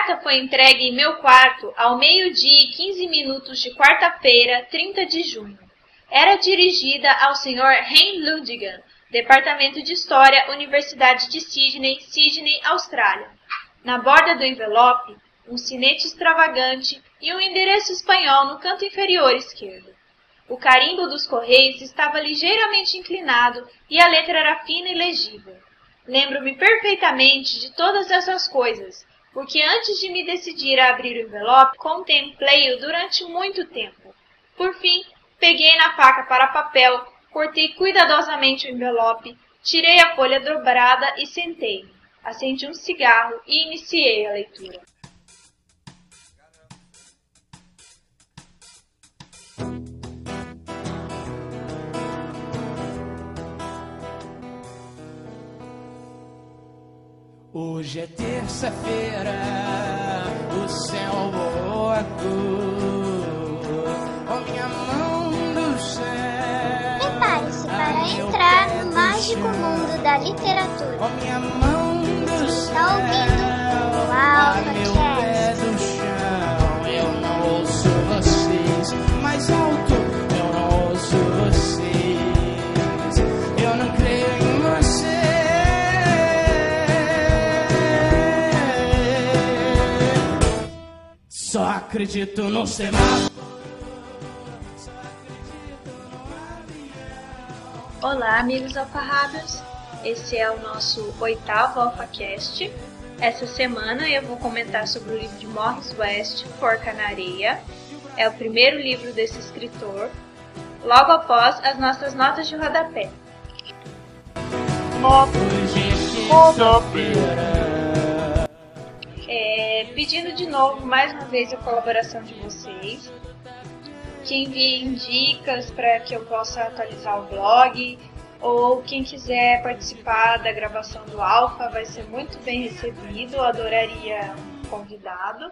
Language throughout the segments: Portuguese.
carta foi entregue em meu quarto ao 12:15 de quarta-feira, 30 de junho. Era dirigida ao Sr. Hein Ludwig, Departamento de História, Universidade de Sydney, Sydney, Austrália. Na borda do envelope, um sinete extravagante e um endereço espanhol no canto inferior esquerdo. O carimbo dos correios estava ligeiramente inclinado e a letra era fina e legível. Lembro-me perfeitamente de todas essas coisas, porque antes de me decidir a abrir o envelope, contemplei-o durante muito tempo. Por fim, peguei na faca para papel, cortei cuidadosamente o envelope, tirei a folha dobrada e sentei-me. Acendi um cigarro e iniciei a leitura. Hoje é terça-feira, o céu voou a cor, oh minha mão do céu. Prepare-se para entrar no mágico mundo da literatura. Oh minha mão do céu. Está ouvindo o AlphaCast. Do chão, eu não ouço vocês. Mais alto, eu não ouço vocês. Eu não creio em vocês. Só acredito no semáforo. Olá, amigos alfarrábios! Esse é o nosso 8º AlphaCast. Essa semana eu vou comentar sobre o livro de Morris West, Forca na Areia. É o primeiro livro desse escritor, logo após as nossas notas de rodapé. Pedindo de novo, mais uma vez, a colaboração de vocês, que enviem dicas para que eu possa atualizar o blog, ou quem quiser participar da gravação do Alpha vai ser muito bem recebido, eu adoraria um convidado.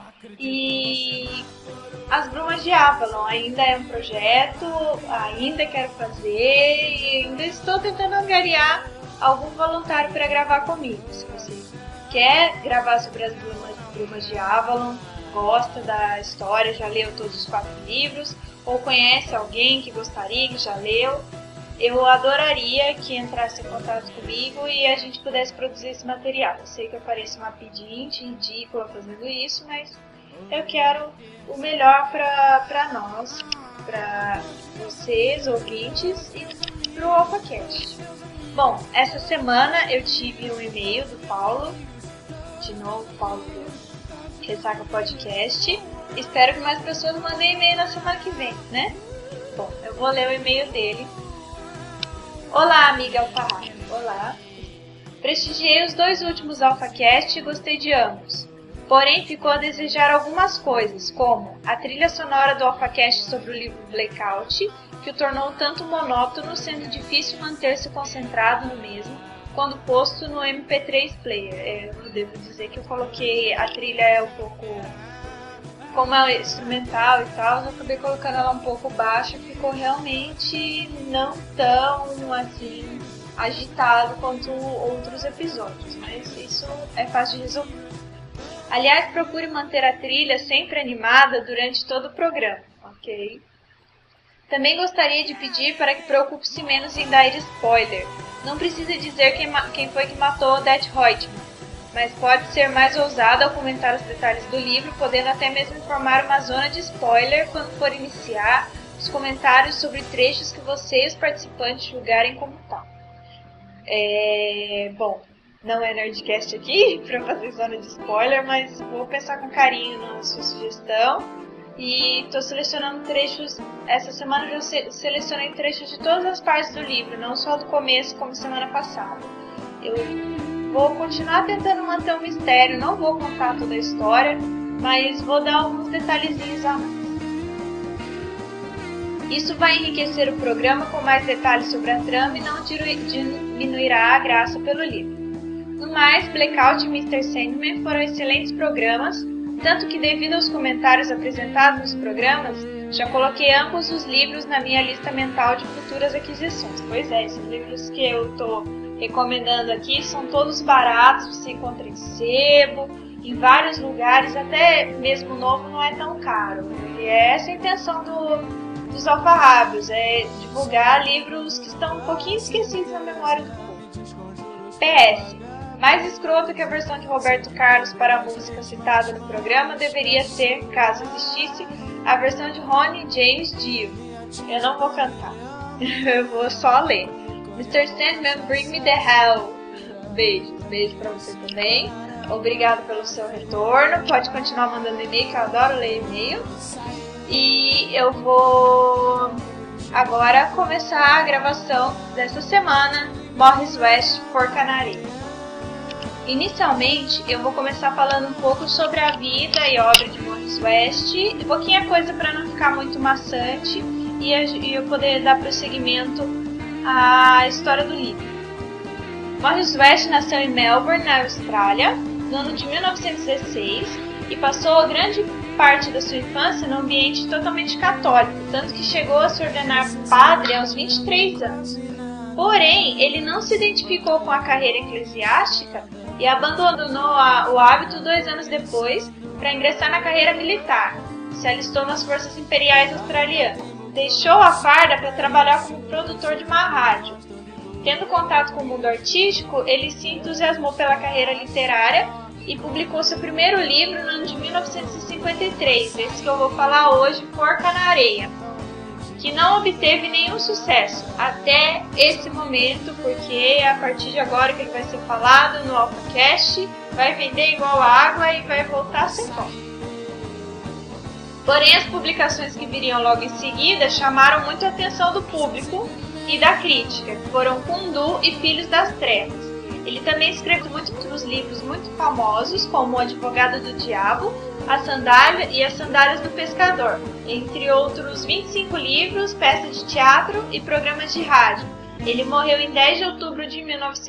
E as Brumas de Avalon ainda é um projeto, ainda quero fazer e ainda estou tentando angariar algum voluntário para gravar comigo. Se você quer gravar sobre as Brumas de Avalon, gosta da história, já leu todos os 4 livros, ou conhece alguém que gostaria, que já leu, eu adoraria que entrasse em contato comigo e a gente pudesse produzir esse material. Eu sei que eu pareço uma pedinte ridícula fazendo isso, mas eu quero o melhor para nós, para vocês, ouvintes, e para o AlphaCast. Bom, essa semana eu tive um e-mail do Paulo, de novo, Paulo do Ressaca Podcast. Espero que mais pessoas mandem e-mail na semana que vem, né? Bom, eu vou ler o e-mail dele. Olá, amiga Alfarrábia. Olá. Prestigiei os 2 últimos AlphaCast e gostei de ambos. Porém, ficou a desejar algumas coisas, como a trilha sonora do AlphaCast sobre o livro Blackout, que o tornou tanto monótono, sendo difícil manter-se concentrado no mesmo, quando posto no MP3 Player. Eu devo dizer que eu coloquei a trilha um pouco, como é instrumental e tal, eu acabei colocando ela um pouco baixa, ficou realmente não tão assim agitado quanto outros episódios, mas isso é fácil de resolver. Aliás, procure manter a trilha sempre animada durante todo o programa, ok? Também gostaria de pedir para que preocupe-se menos em dar spoiler. Não precisa dizer quem foi que matou Odette Reutemann, mas pode ser mais ousado ao comentar os detalhes do livro, podendo até mesmo informar uma zona de spoiler quando for iniciar os comentários sobre trechos que você e os participantes julgarem como tal. Bom, não é Nerdcast aqui para fazer zona de spoiler, mas vou pensar com carinho na sua sugestão. E estou selecionando trechos, essa semana eu já selecionei trechos de todas as partes do livro, não só do começo como semana passada. Eu vou continuar tentando manter um mistério, não vou contar toda a história, mas vou dar alguns detalhezinhos a mais. Isso vai enriquecer o programa com mais detalhes sobre a trama e não diminuirá a graça pelo livro. No mais, Blackout e Mr. Sandman foram excelentes programas, tanto que devido aos comentários apresentados nos programas, já coloquei ambos os livros na minha lista mental de futuras aquisições. Pois é, esses livros que eu estou recomendando aqui são todos baratos, você encontra em sebo, em vários lugares, até mesmo novo, não é tão caro. E é essa a intenção dos alfarrábios, é divulgar livros que estão um pouquinho esquecidos na memória do povo. PS. Mais escroto que a versão de Roberto Carlos para a música citada no programa deveria ser, caso existisse, a versão de Ronnie James Dio. Eu não vou cantar, eu vou só ler. Mr. Sandman, bring me the hell. Beijos, beijo pra você também. Obrigado pelo seu retorno. Pode continuar mandando e-mail, que eu adoro ler e-mail. E eu vou agora começar a gravação dessa semana, Morris West, Porca na Areia. Inicialmente, eu vou começar falando um pouco sobre a vida e obra de Morris West, pouquinha coisa para não ficar muito maçante e eu poder dar prosseguimento à história do livro. Morris West nasceu em Melbourne, na Austrália, no ano de 1916 e passou grande parte da sua infância num ambiente totalmente católico, tanto que chegou a se ordenar padre aos 23 anos. Porém, ele não se identificou com a carreira eclesiástica e abandonou o hábito 2 anos depois para ingressar na carreira militar. Se alistou nas forças imperiais australianas. Deixou a farda para trabalhar como produtor de uma rádio. Tendo contato com o mundo artístico, ele se entusiasmou pela carreira literária e publicou seu primeiro livro no ano de 1953, esse que eu vou falar hoje, Porca na Areia, que não obteve nenhum sucesso até esse momento, porque a partir de agora que ele vai ser falado no AlphaCast, vai vender igual água e vai voltar sem volta. Porém, as publicações que viriam logo em seguida chamaram muito a atenção do público e da crítica, que foram Kundu e Filhos das Trevas. Ele também escreveu muitos livros muito famosos, como O Advogado do Diabo, A Sandália e As Sandálias do Pescador, entre outros 25 livros, peças de teatro e programas de rádio. Ele morreu em 10 de outubro de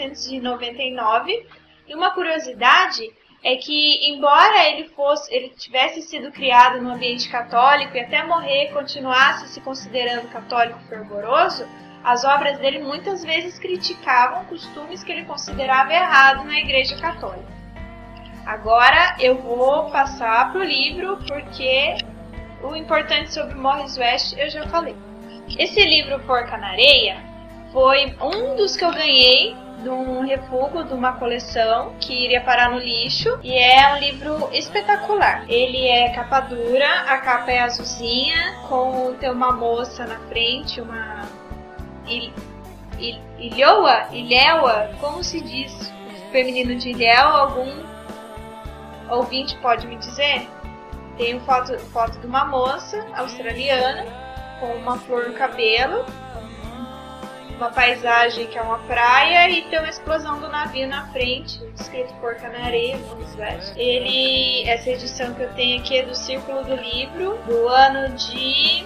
1999, e uma curiosidade é que, embora ele tivesse sido criado no ambiente católico e até morrer continuasse se considerando católico fervoroso, as obras dele muitas vezes criticavam costumes que ele considerava errados na Igreja Católica. Agora eu vou passar para o livro, porque o importante sobre Morris West eu já falei. Esse livro, Porca na Areia, foi um dos que eu ganhei de um refúgio, de uma coleção que iria parar no lixo, e é um livro espetacular. Ele é capa dura, a capa é azulzinha, tem uma moça na frente, uma Ilhéua, como se diz? Feminino de Ilhéu, algum ouvinte pode me dizer? Tem foto de uma moça australiana com uma flor no cabelo, uma paisagem que é uma praia e tem uma explosão do navio na frente, escrito Porca na Areia, Morris West. Essa edição que eu tenho aqui é do Círculo do Livro, do ano de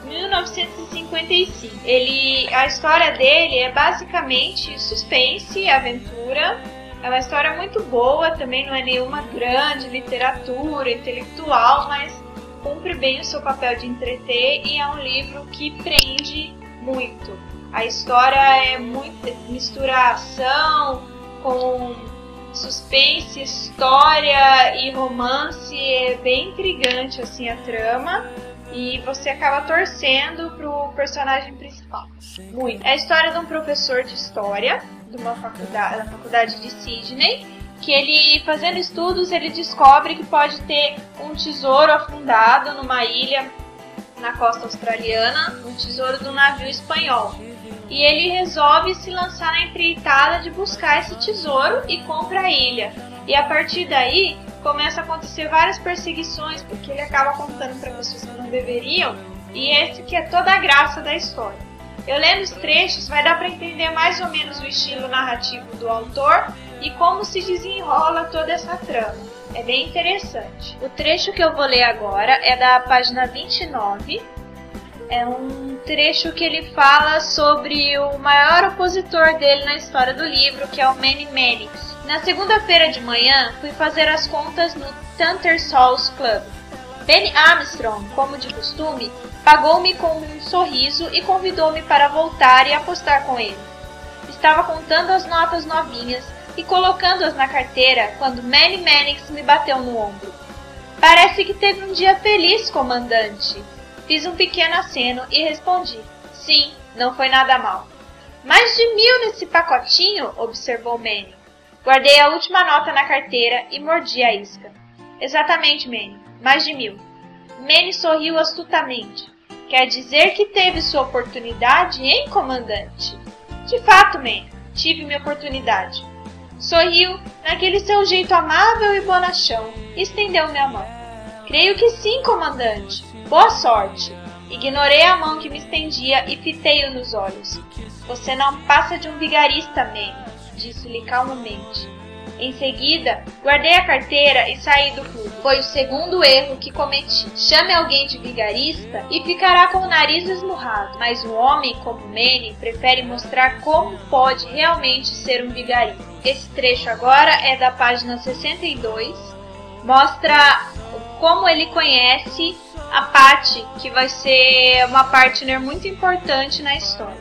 1955. A história dele é basicamente suspense, aventura. É uma história muito boa, também não é nenhuma grande literatura intelectual, mas cumpre bem o seu papel de entreter e é um livro que prende muito. A história mistura ação com suspense, história e romance, é bem intrigante assim a trama e você acaba torcendo pro personagem principal. Muito. É a história de um professor de história de uma da faculdade de Sydney, que ele, fazendo estudos, ele descobre que pode ter um tesouro afundado numa ilha na costa australiana, um tesouro de um navio espanhol. E ele resolve se lançar na empreitada de buscar esse tesouro e compra a ilha. E a partir daí começa a acontecer várias perseguições, porque ele acaba contando para pessoas que não deveriam. E esse que é toda a graça da história. Eu lendo os trechos vai dar para entender mais ou menos o estilo narrativo do autor e como se desenrola toda essa trama. É bem interessante. O trecho que eu vou ler agora é da página 29. É um trecho que ele fala sobre o maior opositor dele na história do livro, que é o Manny Mannix. Na segunda-feira de manhã, fui fazer as contas no Tattersall's Club. Benny Armstrong, como de costume, pagou-me com um sorriso e convidou-me para voltar e apostar com ele. Estava contando as notas novinhas, e colocando-as na carteira quando Manny Mannix me bateu no ombro. Parece que teve um dia feliz, comandante. Fiz um pequeno aceno e respondi. Sim, não foi nada mal. Mais de 1000 nesse pacotinho, observou Manny. Guardei a última nota na carteira e mordi a isca. Exatamente, Manny, mais de 1000. Manny sorriu astutamente. Quer dizer que teve sua oportunidade, hein, comandante? De fato, Manny, tive minha oportunidade. Sorriu, naquele seu jeito amável e bonachão, e estendeu-me a mão. Creio que sim, comandante. Boa sorte. Ignorei a mão que me estendia e fitei-o nos olhos. Você não passa de um vigarista, Manny, disse-lhe calmamente. Em seguida, guardei a carteira e saí do clube. Foi o segundo erro que cometi. Chame alguém de vigarista e ficará com o nariz esmurrado. Mas um homem como Manny prefere mostrar como pode realmente ser um vigarista. Esse trecho agora é da página 62. Mostra como ele conhece a Patty, que vai ser uma partner muito importante na história.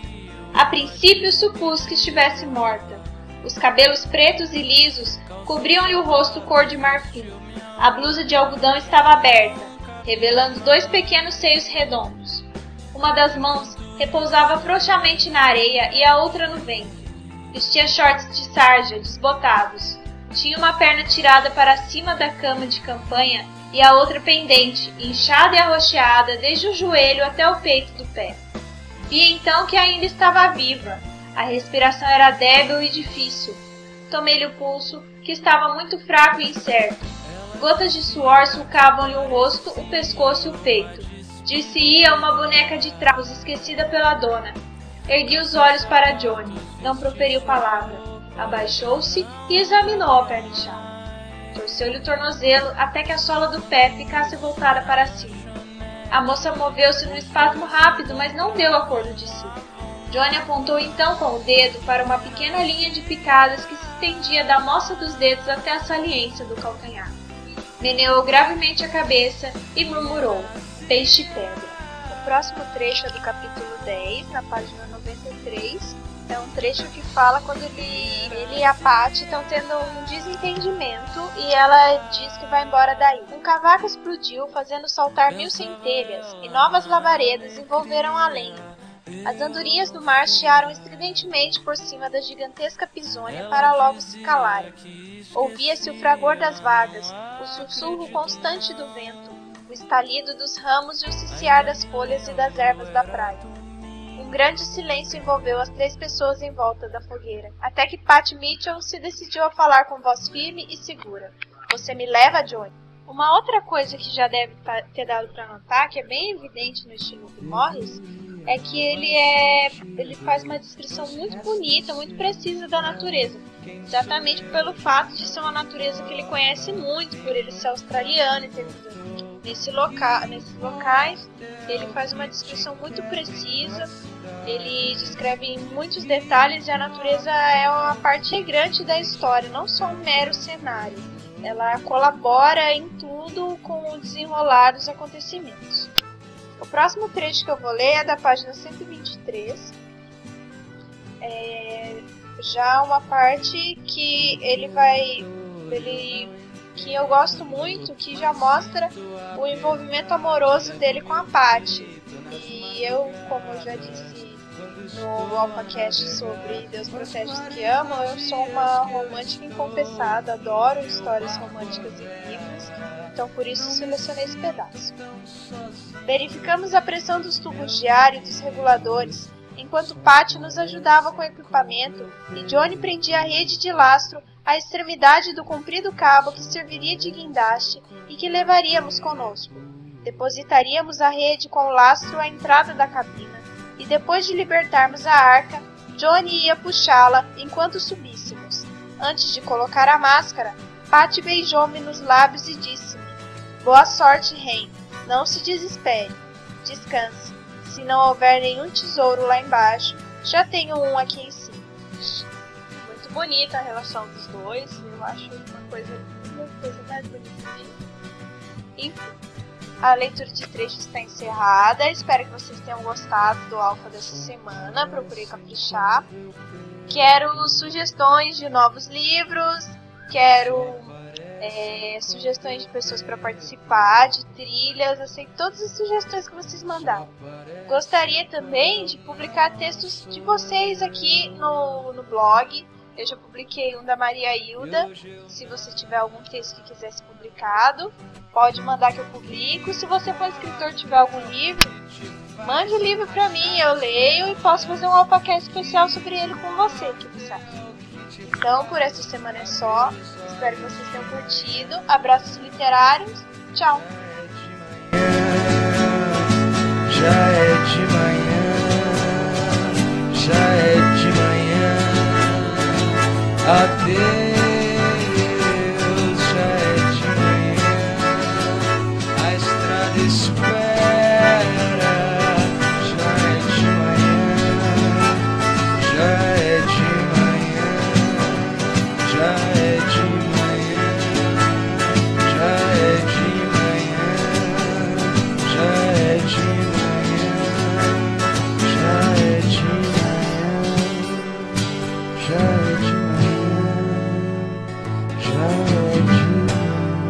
A princípio supus que estivesse morta. Os cabelos pretos e lisos cobriam-lhe o rosto cor de marfim. A blusa de algodão estava aberta, revelando 2 pequenos seios redondos. Uma das mãos repousava frouxamente na areia e a outra no ventre. Vestia shorts de sarja, desbotados. Tinha uma perna tirada para cima da cama de campanha e a outra pendente, inchada e arroxeada desde o joelho até o peito do pé. Vi então que ainda estava viva. A respiração era débil e difícil. Tomei-lhe o pulso, que estava muito fraco e incerto. Gotas de suor sulcavam-lhe o rosto, o pescoço e o peito. Dir-se-ia uma boneca de trapos esquecida pela dona. Ergui os olhos para Johnny. Não proferiu palavra. Abaixou-se e examinou a perna inchada. Torceu-lhe o tornozelo até que a sola do pé ficasse voltada para cima. A moça moveu-se num espasmo rápido, mas não deu acordo de si. Johnny apontou então com o dedo para uma pequena linha de picadas que se estendia da moça dos dedos até a saliência do calcanhar. Meneou gravemente a cabeça e murmurou, peixe-pedra. O próximo trecho é do capítulo 10, na página 93. É um trecho que fala quando ele e a Patty estão tendo um desentendimento e ela diz que vai embora daí. Um cavaco explodiu, fazendo saltar 1000 centelhas, e novas labaredas envolveram a lenha. As andorinhas do mar chiaram estridentemente por cima da gigantesca pisônia para logo se calarem. Ouvia-se o fragor das vagas, o sussurro constante do vento, o estalido dos ramos e o ciciar das folhas e das ervas da praia. Um grande silêncio envolveu as 3 pessoas em volta da fogueira, até que Patty Mitchell se decidiu a falar com voz firme e segura. Você me leva, Johnny? Uma outra coisa que já deve ter dado para notar, que é bem evidente no estilo do Morris, é que ele faz uma descrição muito bonita, muito precisa da natureza. Exatamente pelo fato de ser uma natureza que ele conhece muito, por ele ser australiano e ter vivido nesses locais. Ele faz uma descrição muito precisa, ele descreve em muitos detalhes e a natureza é uma parte integrante da história, não só um mero cenário. Ela colabora em tudo com o desenrolar dos acontecimentos. O próximo trecho que eu vou ler é da página 123. Já uma parte que que eu gosto muito, que já mostra o envolvimento amoroso dele com a Patty. E eu, como eu já disse no AlphaCast sobre Deus protege os que amam, eu sou uma romântica inconfessada, adoro histórias românticas em livros, então por isso selecionei esse pedaço. Verificamos a pressão dos tubos de ar e dos reguladores, enquanto Patty nos ajudava com o equipamento e Johnny prendia a rede de lastro à extremidade do comprido cabo que serviria de guindaste e que levaríamos conosco. Depositaríamos a rede com o lastro à entrada da cabina e depois de libertarmos a arca, Johnny ia puxá-la enquanto subíssemos. Antes de colocar a máscara, Patty beijou-me nos lábios e disse-me: Boa sorte, Ren. Não se desespere. Descanse. Se não houver nenhum tesouro lá embaixo, já tenho um aqui em cima. Muito bonita a relação dos dois. Eu acho uma coisa mais bonita mesmo. Enfim, a leitura de trechos está encerrada. Espero que vocês tenham gostado do Alpha dessa semana. Procurei caprichar. Quero sugestões de novos livros, quero sugestões de pessoas para participar, de trilhas, aceito todas as sugestões que vocês mandaram. Gostaria também de publicar textos de vocês aqui no blog. Eu já publiquei um da Maria Hilda. Se você tiver algum texto que quiser ser publicado, pode mandar que eu publico. Se você for escritor e tiver algum livro, mande o livro para mim, eu leio e posso fazer um alpacast especial sobre ele com você, que você acha? Então, por essa semana é só. Espero que vocês tenham curtido. Abraços literários. Tchau. Já é de manhã, já é de manhã. Adeus, já é de manhã. A estrada espera. Já é de manhã, já é de manhã. Já é de manhã, já é de manhã, já é de manhã, já é de manhã, já é de manhã, já é de manhã.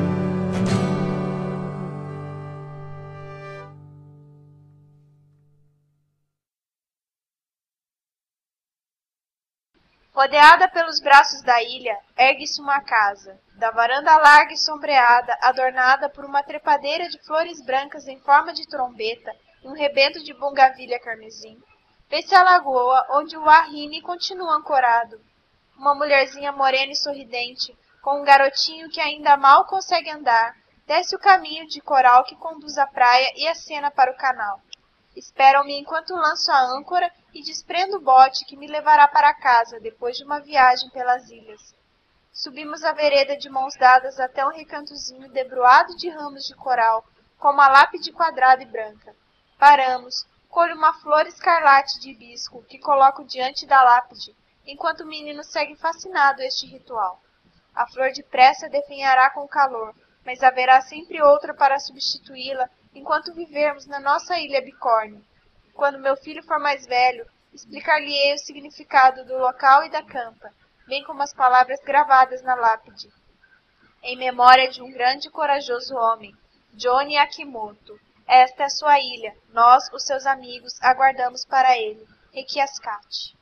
Rodeada pelos braços da ilha, ergue-se uma casa, da varanda larga e sombreada, adornada por uma trepadeira de flores brancas em forma de trombeta e um rebento de bungavilha carmesim. Vê-se a lagoa, onde o arrine continua ancorado. Uma mulherzinha morena e sorridente, com um garotinho que ainda mal consegue andar, desce o caminho de coral que conduz à praia e acena para o canal. Esperam-me enquanto lanço a âncora e desprendo o bote que me levará para casa depois de uma viagem pelas ilhas. Subimos a vereda de mãos dadas até um recantozinho debruado de ramos de coral, com uma lápide quadrada e branca. Paramos, colho uma flor escarlate de hibisco que coloco diante da lápide, enquanto o menino segue fascinado este ritual. A flor depressa definhará com calor, mas haverá sempre outra para substituí-la enquanto vivermos na nossa ilha bicórnea. Quando meu filho for mais velho, explicar-lhe-ei o significado do local e da campa, bem como as palavras gravadas na lápide. Em memória de um grande e corajoso homem, Johnny Akimoto. Esta é a sua ilha. Nós, os seus amigos, aguardamos para ele. Requiascate.